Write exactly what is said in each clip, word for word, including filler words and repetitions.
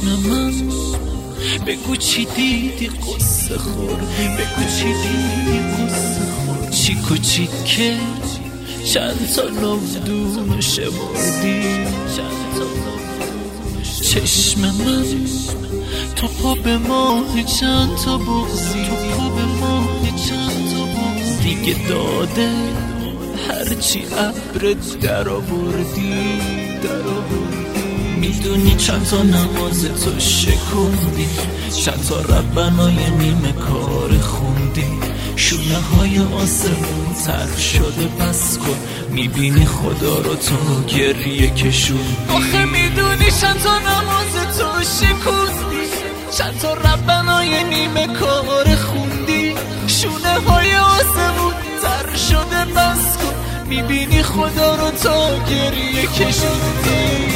چشم من بگو چی دیدی قصه خوردی، بگو چی دیدی قصه خوردی، چیکو چیکه چند تا نودون شمردی، چند تا نودون. چشم من تو پا به ماه چند تا بغزی، تو پا به ماه چند تا بغزی، دیگه داده هرچی ابرت در آوردی، در آوردی. میدونی چند تا نماز تو شکوندی، چند تا ربنای نیمه کار خوندی، شونه های آسمون تر شده بس کن، میبینی خدا رو تو گریه کشوندی. آخه میدونی چند تا نماز تو شکوندی، چند تا ربنای نیمه کار خوندی، شونه های آسمون تر شده بس کن، میبینی خدا رو تا گریه کشوندی.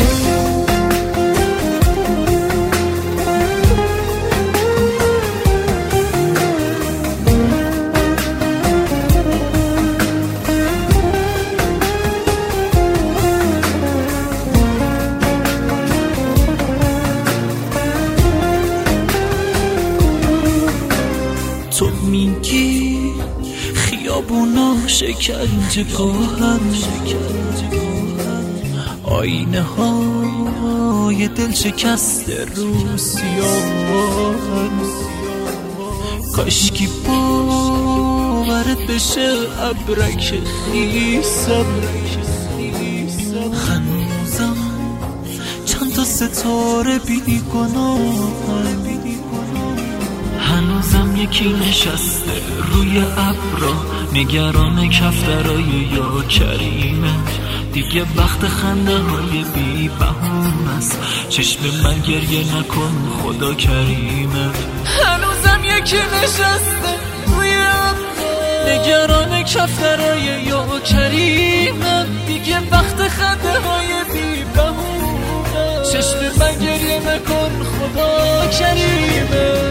تو میگی خیابونا شکنجه گاهن، آینه های دل شکسته رو سیاهن، کاشکی باورت بشه ابرک خیسم، هنوزم چند تا ستاره بی گناهن، هنوزم یکی نشسته روی ابرا نگران کفترای یا کریمه، دیگه وقت خنده های بی بهونه است، چشم من گریه نکن خدا کریمه. هنوزم یکی نشسته روی ابرا نگران کفترای یا کریمه، دیگه وقت خنده های بی بهونه، چشم من گریه نکن خدا کریمه.